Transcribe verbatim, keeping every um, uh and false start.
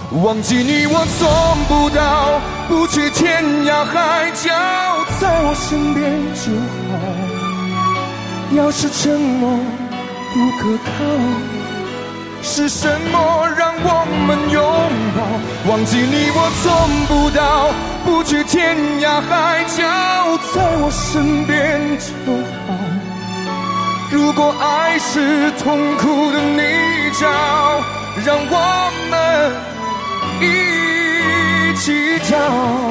忘记你我做不到，不去天涯海角，在我身边就好。要是承诺不可靠，是什么让我们拥抱？忘记你我做不到，不去天涯海角，在我身边就好。如果爱是痛苦的泥沼，让我们一起跳。